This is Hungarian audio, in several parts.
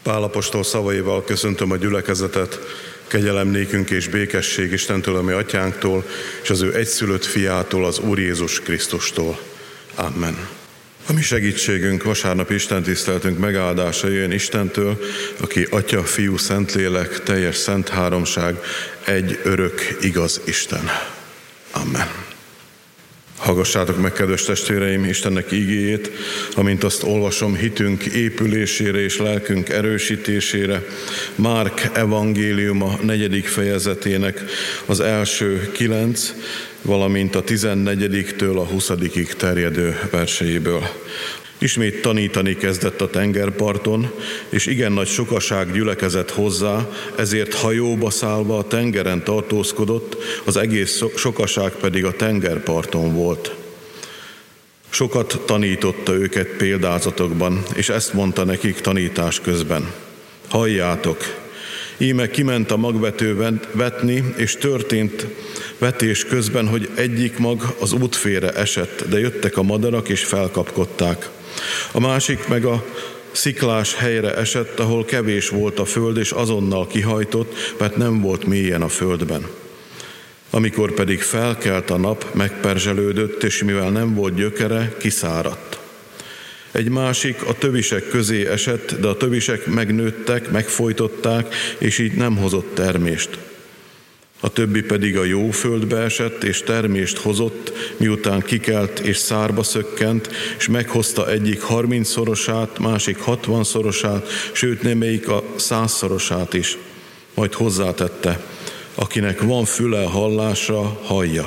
Pál apostol szavaival köszöntöm a gyülekezetet, kegyelem nékünk és békesség Istentől, a mi atyánktól, és az ő egyszülött fiától, az Úr Jézus Krisztustól. Amen. A mi segítségünk, vasárnapi istentiszteletünk megáldása jön Istentől, aki Atya, Fiú, Szentlélek, teljes szent háromság, egy örök, igaz Isten. Amen. Hallgassátok meg, kedves testvéreim, Istennek ígéjét, amint azt olvasom hitünk épülésére és lelkünk erősítésére, Márk evangéliuma 4. fejezetének az első 9, valamint a 14-től a 20-ig terjedő verseiből. Ismét tanítani kezdett a tengerparton, és igen nagy sokaság gyülekezett hozzá, ezért hajóba szállva a tengeren tartózkodott, az egész sokaság pedig a tengerparton volt. Sokat tanította őket példázatokban, és ezt mondta nekik tanítás közben. Halljátok! Íme kiment a magvető vetni, és történt vetés közben, hogy egyik mag az útfélre esett, de jöttek a madarak, és felkapkodták. A másik meg a sziklás helyre esett, ahol kevés volt a föld, és azonnal kihajtott, mert nem volt mélyen a földben. Amikor pedig felkelt a nap, megperzselődött, és mivel nem volt gyökere, kiszáradt. Egy másik a tövisek közé esett, de a tövisek megnőttek, megfojtották, és így nem hozott termést. A többi pedig a jó földbe esett, és termést hozott, miután kikelt és szárba szökkent, és meghozta egyik 30-szorosát, másik 60-szorosát, sőt némelyik a 100-szorosát is. Majd hozzátette, akinek van füle hallásra, hallja.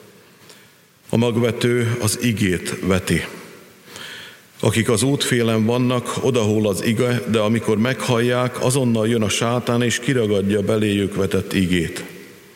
A magvető az igét veti. Akik az útfélen vannak, odahol az ige, de amikor meghallják, azonnal jön a sátán, és kiragadja beléjük vetett igét.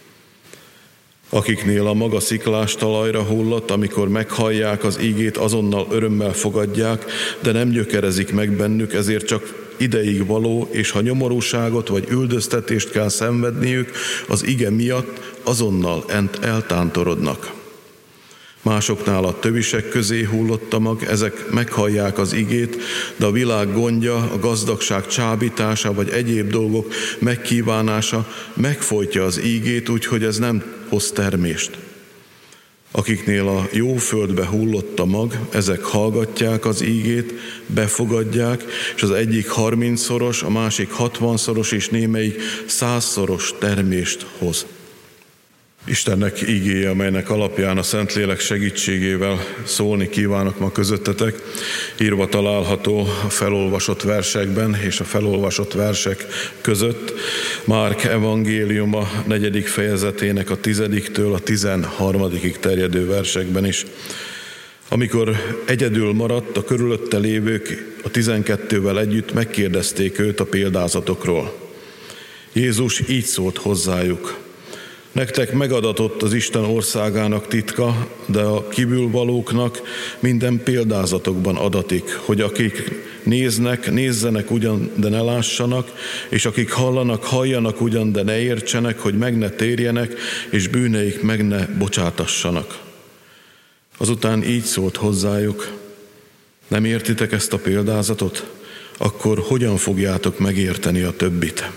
Akiknél a maga sziklás talajra hullott, amikor meghallják az ígét, azonnal örömmel fogadják, de nem gyökerezik meg bennük, ezért csak ideig való, és ha nyomorúságot vagy üldöztetést kell szenvedniük, az ige miatt azonnal eltántorodnak. Másoknál a tövisek közé hullott a mag, ezek meghallják az igét, de a világ gondja, a gazdagság csábítása vagy egyéb dolgok megkívánása megfojtja az igét, úgyhogy ez nem hoz termést. Akiknél a jó földbe hullott a mag, ezek hallgatják az igét, befogadják, és az egyik 30-szoros, a másik 60-szoros, és némelyik 100-szoros termést hoz. Istennek ígéje, amelynek alapján a Szentlélek segítségével szólni kívánok ma közöttetek, írva található a felolvasott versekben és a felolvasott versek között, Márk evangéliuma 4. fejezetének a 10-től a 13-ig terjedő versekben is. Amikor egyedül maradt, a körülötte lévők a 12-vel együtt megkérdezték őt a példázatokról. Jézus így szólt hozzájuk. Nektek megadatott az Isten országának titka, de a kívülvalóknak minden példázatokban adatik, hogy akik néznek, nézzenek ugyan, de ne lássanak, és akik hallanak, halljanak ugyan, de ne értsenek, hogy meg ne térjenek, és bűneik meg ne bocsátassanak. Azután így szólt hozzájuk, nem értitek ezt a példázatot? Akkor hogyan fogjátok megérteni a többit?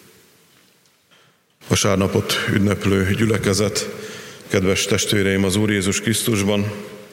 Vasárnapot ünneplő gyülekezet, kedves testvéreim az Úr Jézus Krisztusban,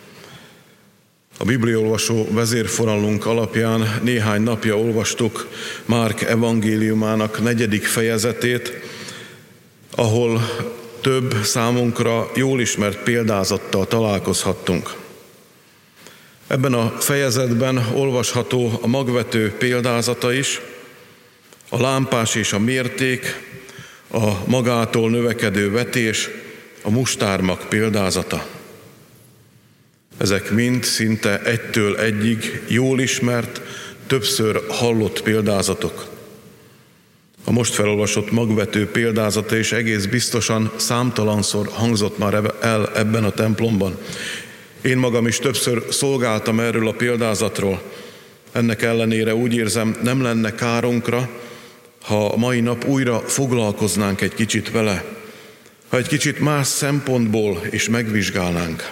a bibliaolvasó vezérfonalunk alapján néhány napja olvastuk Márk evangéliumának 4. fejezetét, ahol több számunkra jól ismert példázattal találkozhattunk. Ebben a fejezetben olvasható a magvető példázata is, a lámpás és a mérték, a magától növekedő vetés, a mustármag példázata. Ezek mind szinte egytől egyig jól ismert, többször hallott példázatok. A most felolvasott magvető példázata is egész biztosan számtalanszor hangzott már el ebben a templomban. Én magam is többször szolgáltam erről a példázatról. Ennek ellenére úgy érzem, nem lenne kárunkra, ha a mai nap újra foglalkoznánk egy kicsit vele, ha egy kicsit más szempontból is megvizsgálnánk.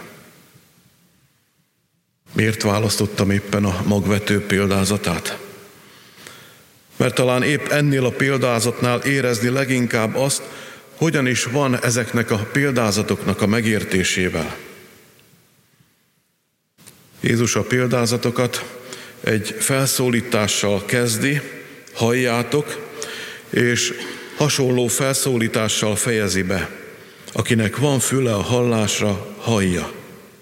Miért választottam éppen a magvető példázatát? Mert talán épp ennél a példázatnál érezni leginkább azt, hogyan is van ezeknek a példázatoknak a megértésével. Jézus a példázatokat egy felszólítással kezdi, halljátok, és hasonló felszólítással fejezi be. Akinek van füle a hallásra, hallja.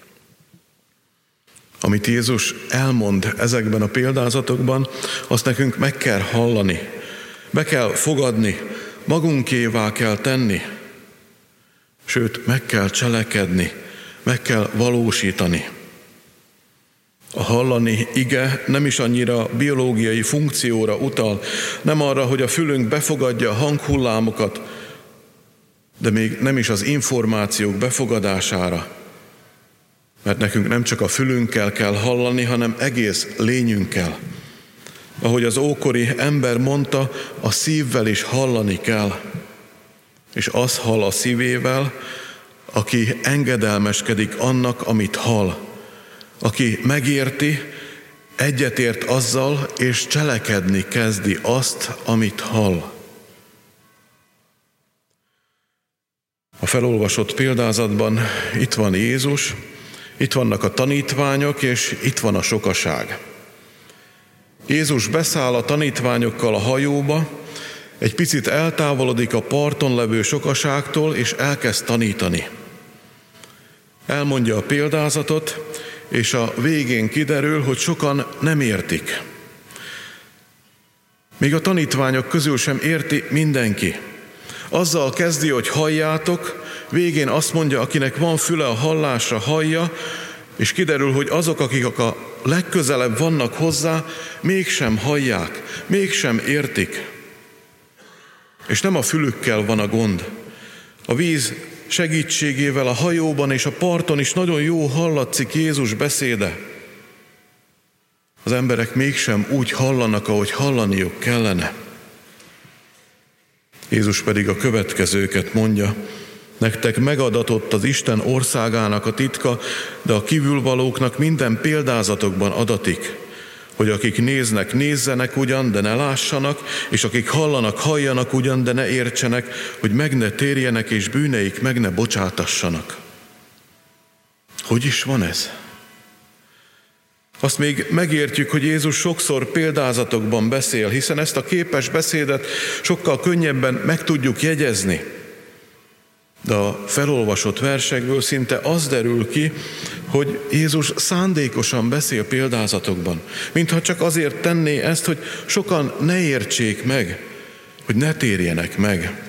Amit Jézus elmond ezekben a példázatokban, azt nekünk meg kell hallani, be kell fogadni, magunkévá kell tenni, sőt, meg kell cselekedni, meg kell valósítani. A hallani ige nem is annyira biológiai funkcióra utal, nem arra, hogy a fülünk befogadja a hanghullámokat, de még nem is az információk befogadására, mert nekünk nem csak a fülünkkel kell hallani, hanem egész lényünkkel. Ahogy az ókori ember mondta, a szívvel is hallani kell, és az hall a szívével, aki engedelmeskedik annak, amit hall, aki megérti, egyetért azzal, és cselekedni kezdi azt, amit hall. A felolvasott példázatban itt van Jézus, itt vannak a tanítványok, és itt van a sokaság. Jézus beszáll a tanítványokkal a hajóba, egy picit eltávolodik a parton levő sokaságtól, és elkezd tanítani. Elmondja a példázatot, és a végén kiderül, hogy sokan nem értik. Még a tanítványok közül sem érti mindenki. Azzal kezdi, hogy halljátok, végén azt mondja, akinek van füle a hallásra, hallja, és kiderül, hogy azok, akik a legközelebb vannak hozzá, mégsem hallják, mégsem értik. És nem a fülükkel van a gond. A víz segítségével a hajóban és a parton is nagyon jó hallatszik Jézus beszéde. Az emberek mégsem úgy hallanak, ahogy hallaniuk kellene. Jézus pedig a következőket mondja: nektek megadatott az Isten országának a titka, de a kívülvalóknak minden példázatokban adatik, hogy akik néznek, nézzenek ugyan, de ne lássanak, és akik hallanak, halljanak ugyan, de ne értsenek, hogy meg ne térjenek, és bűneik meg ne bocsátassanak. Hogy is van ez? Azt még megértjük, hogy Jézus sokszor példázatokban beszél, hiszen ezt a képes beszédet sokkal könnyebben meg tudjuk jegyezni. De a felolvasott versekből szinte az derül ki, hogy Jézus szándékosan beszél példázatokban, mintha csak azért tenné ezt, hogy sokan ne értsék meg, hogy ne térjenek meg.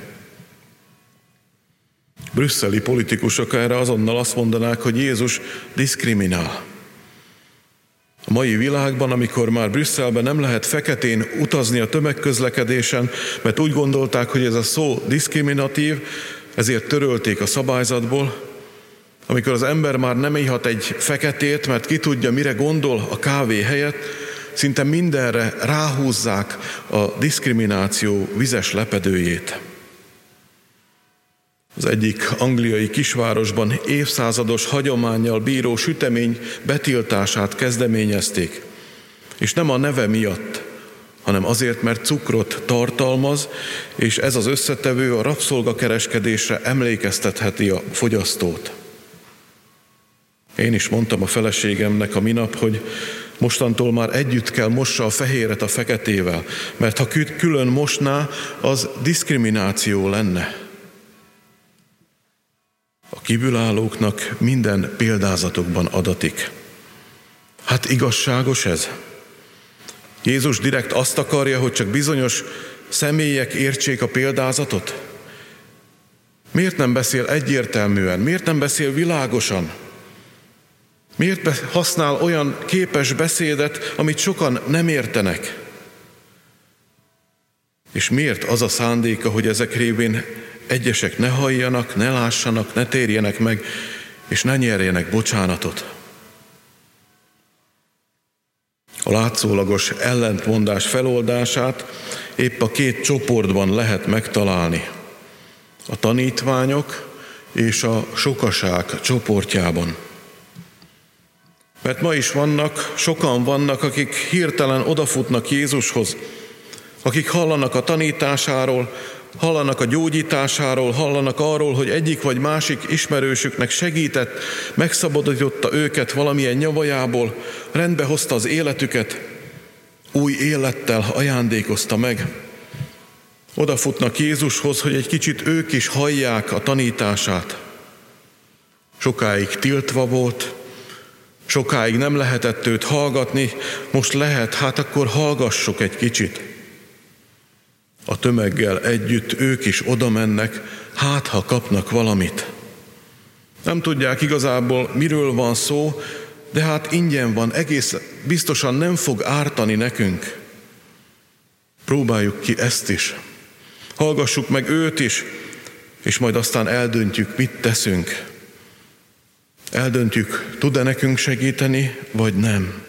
Brüsszeli politikusok erre azonnal azt mondanák, hogy Jézus diszkriminál. A mai világban, amikor már Brüsszelben nem lehet feketén utazni a tömegközlekedésen, mert úgy gondolták, hogy ez a szó diszkriminatív, ezért törölték a szabályzatból. Amikor az ember már nem ihat egy feketét, mert ki tudja, mire gondol a kávé helyett, szinte mindenre ráhúzzák a diszkrimináció vizes lepedőjét. Az egyik angliai kisvárosban évszázados hagyománnyal bíró sütemény betiltását kezdeményezték, és nem a neve miatt, hanem azért, mert cukrot tartalmaz, és ez az összetevő a rabszolgakereskedésre emlékeztetheti a fogyasztót. Én is mondtam a feleségemnek a minap, hogy mostantól már együtt kell mossa a fehéret a feketével, mert ha külön mosná, az diszkrimináció lenne. A kívülállóknak minden példázatokban adatik. Hát igazságos ez? Jézus direkt azt akarja, hogy csak bizonyos személyek értsék a példázatot? Miért nem beszél egyértelműen? Miért nem beszél világosan? Miért használ olyan képes beszédet, amit sokan nem értenek? És miért az a szándéka, hogy ezek révén egyesek ne halljanak, ne lássanak, ne térjenek meg, és ne nyerjenek bocsánatot? A látszólagos ellentmondás feloldását épp a két csoportban lehet megtalálni. A tanítványok és a sokaság csoportjában. Mert ma is sokan vannak, akik hirtelen odafutnak Jézushoz, akik hallanak a tanításáról, hallanak a gyógyításáról, hallanak arról, hogy egyik vagy másik ismerősüknek segített, megszabadította őket valamilyen nyavajából, rendbe hozta az életüket, új élettel ajándékozta meg. Odafutnak Jézushoz, hogy egy kicsit ők is hallják a tanítását. Sokáig tiltva volt, sokáig nem lehetett őt hallgatni, most lehet, hát akkor hallgassuk egy kicsit. A tömeggel együtt ők is oda mennek, hát ha kapnak valamit. Nem tudják igazából, miről van szó, de hát ingyen van, egész biztosan nem fog ártani nekünk. Próbáljuk ki ezt is. Hallgassuk meg őt is, és majd aztán eldöntjük, mit teszünk. Eldöntjük, tud-e nekünk segíteni, vagy nem.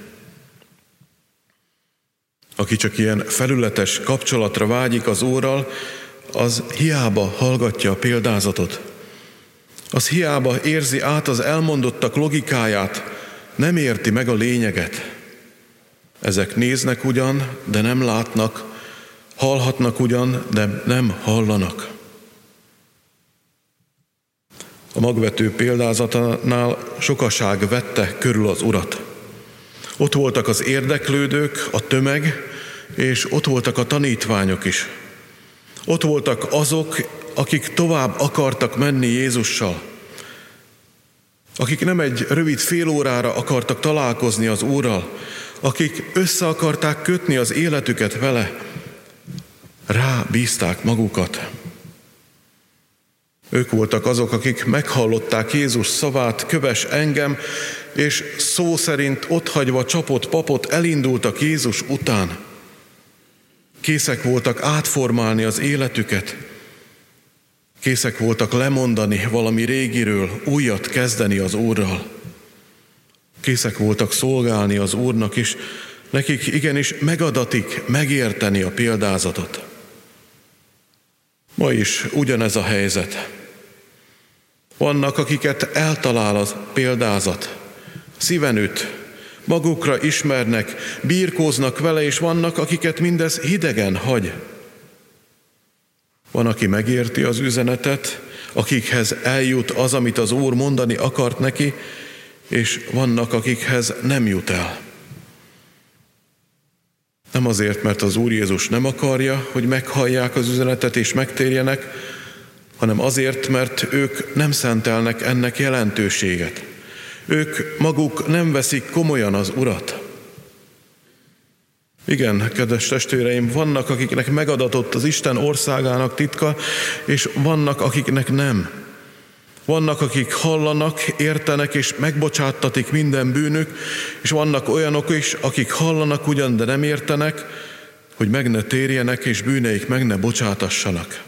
Aki csak ilyen felületes kapcsolatra vágyik az Úrral, az hiába hallgatja a példázatot. Az hiába érzi át az elmondottak logikáját, nem érti meg a lényeget. Ezek néznek ugyan, de nem látnak, hallhatnak ugyan, de nem hallanak. A magvető példázatánál sokaság vette körül az Urat. Ott voltak az érdeklődők, a tömeg, és ott voltak a tanítványok is. Ott voltak azok, akik tovább akartak menni Jézussal. Akik nem egy rövid fél órára akartak találkozni az Úrral, akik össze akarták kötni az életüket vele, rábízták magukat. Ők voltak azok, akik meghallották Jézus szavát, kövess engem, és szó szerint otthagyva csapott papot elindultak Jézus után. Készek voltak átformálni az életüket. Készek voltak lemondani valami régiről, újat kezdeni az Úrral. Készek voltak szolgálni az Úrnak is, nekik igenis megadatik megérteni a példázatot. Ma is ugyanez a helyzet. Vannak, akiket eltalál a példázat, szíven üt, magukra ismernek, birkóznak vele, és vannak, akiket mindez hidegen hagy. Van, aki megérti az üzenetet, akikhez eljut az, amit az Úr mondani akart neki, és vannak, akikhez nem jut el. Nem azért, mert az Úr Jézus nem akarja, hogy meghallják az üzenetet és megtérjenek, hanem azért, mert ők nem szentelnek ennek jelentőséget. Ők maguk nem veszik komolyan az Urat. Igen, kedves testvéreim, vannak, akiknek megadatott az Isten országának titka, és vannak, akiknek nem. Vannak, akik hallanak, értenek, és megbocsáttatik minden bűnük, és vannak olyanok is, akik hallanak ugyan, de nem értenek, hogy meg ne térjenek, és bűneik meg ne bocsátassanak.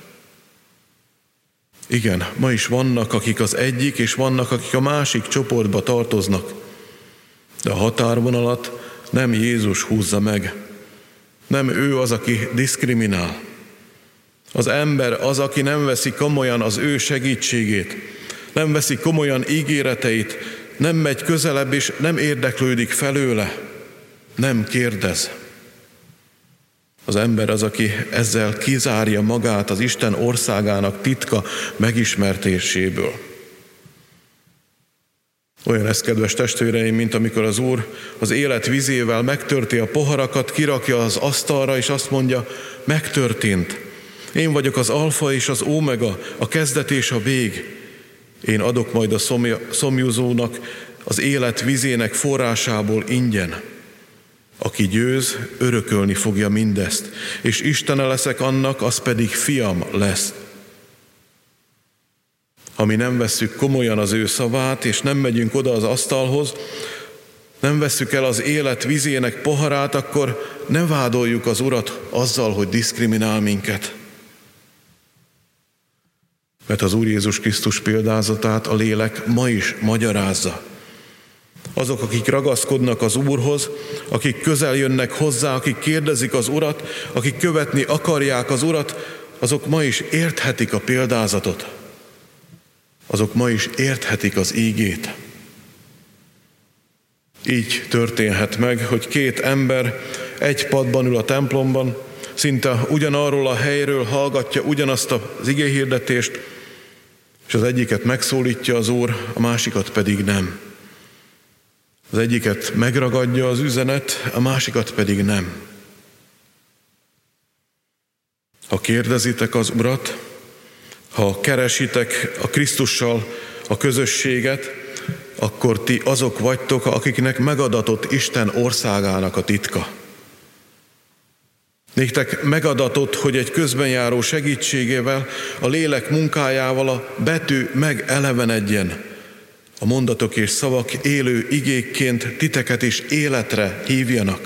Igen, ma is vannak, akik az egyik, és vannak, akik a másik csoportba tartoznak. De a határvonalat nem Jézus húzza meg. Nem ő az, aki diszkriminál. Az ember az, aki nem veszi komolyan az ő segítségét, nem veszi komolyan ígéreteit, nem megy közelebb, és nem érdeklődik felőle, nem kérdez. Az ember az, aki ezzel kizárja magát az Isten országának titka megismertéséből. Olyan ez, kedves testvéreim, mint amikor az Úr az élet vizével megtörti a poharakat, kirakja az asztalra, és azt mondja, megtörtént. Én vagyok az alfa és az ómega, a kezdet és a vég. Én adok majd a szomjúzónak az élet vizének forrásából ingyen. Aki győz, örökölni fogja mindezt, és Istene leszek annak, az pedig fiam lesz. Ha mi nem vesszük komolyan az ő szavát, és nem megyünk oda az asztalhoz, nem vesszük el az élet vizének poharát, akkor ne vádoljuk az Urat azzal, hogy diszkriminál minket. Mert az Úr Jézus Krisztus példázatát a lélek ma is magyarázza. Azok, akik ragaszkodnak az Úrhoz, akik közel jönnek hozzá, akik kérdezik az Urat, akik követni akarják az Urat, azok ma is érthetik a példázatot. Azok ma is érthetik az ígét. Így történhet meg, hogy két ember egy padban ül a templomban, szinte ugyanarról a helyről hallgatja ugyanazt az igéhirdetést, és az egyiket megszólítja az Úr, a másikat pedig nem. Az egyiket megragadja az üzenet, a másikat pedig nem. Ha kérdezitek az Urat, ha keresitek a Krisztussal a közösséget, akkor ti azok vagytok, akiknek megadatott Isten országának a titka. Néktek megadatott, hogy egy közbenjáró segítségével, a lélek munkájával a betű megelevenedjen. A mondatok és szavak élő igékként titeket is életre hívjanak.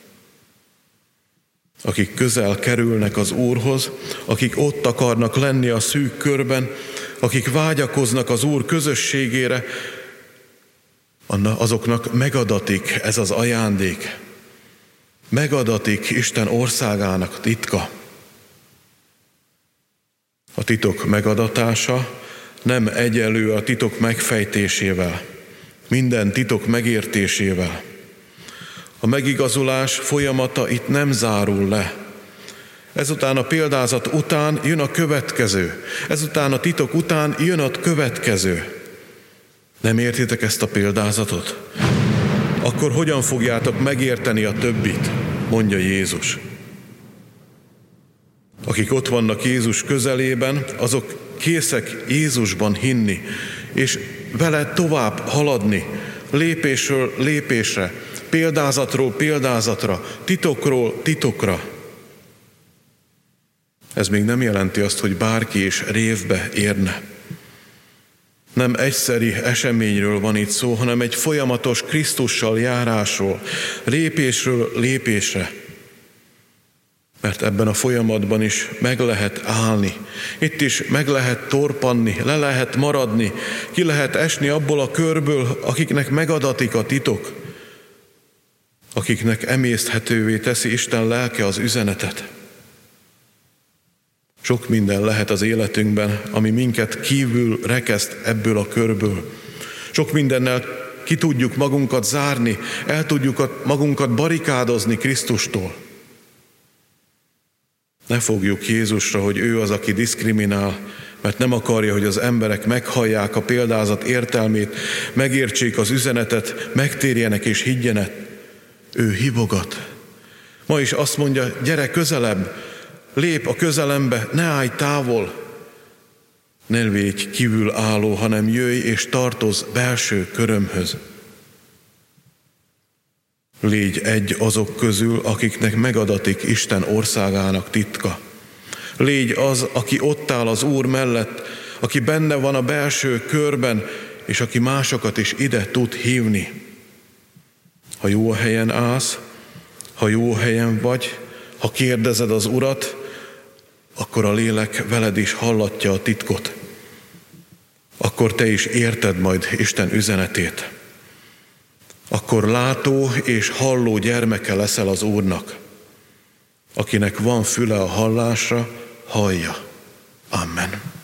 Akik közel kerülnek az Úrhoz, akik ott akarnak lenni a szűk körben, akik vágyakoznak az Úr közösségére, azoknak megadatik ez az ajándék. Megadatik Isten országának titka. A titok megadatása nem egyenlő a titok megfejtésével, minden titok megértésével. A megigazulás folyamata itt nem zárul le. Ezután a példázat után jön a következő. Ezután a titok után jön a következő. Nem értitek ezt a példázatot? Akkor hogyan fogjátok megérteni a többit? Mondja Jézus. Akik ott vannak Jézus közelében, azok készek Jézusban hinni, és vele tovább haladni, lépésről lépésre, példázatról példázatra, titokról titokra. Ez még nem jelenti azt, hogy bárki is révbe érne. Nem egyszeri eseményről van itt szó, hanem egy folyamatos Krisztussal járásról, lépésről lépésre. Mert ebben a folyamatban is meg lehet állni, itt is meg lehet torpanni, le lehet maradni, ki lehet esni abból a körből, akiknek megadatik a titok, akiknek emészthetővé teszi Isten lelke az üzenetet. Sok minden lehet az életünkben, ami minket kívül rekeszt ebből a körből. Sok mindennel ki tudjuk magunkat zárni, el tudjuk magunkat barikádozni Krisztustól. Ne fogjuk Jézusra, hogy ő az, aki diszkriminál, mert nem akarja, hogy az emberek meghallják a példázat értelmét, megértsék az üzenetet, megtérjenek és higgyenek. Ő hívogat. Ma is azt mondja, gyere közelebb, lép a közelembe, ne állj távol. Ne légy kívülálló, hanem jöjj és tartozz belső körömhöz. Légy egy azok közül, akiknek megadatik Isten országának titka. Légy az, aki ott áll az Úr mellett, aki benne van a belső körben, és aki másokat is ide tud hívni. Ha jó helyen állsz, ha jó helyen vagy, ha kérdezed az Urat, akkor a lélek veled is hallatja a titkot. Akkor te is érted majd Isten üzenetét. Akkor látó és halló gyermeke leszel az Úrnak. Akinek van füle a hallásra, hallja. Amen.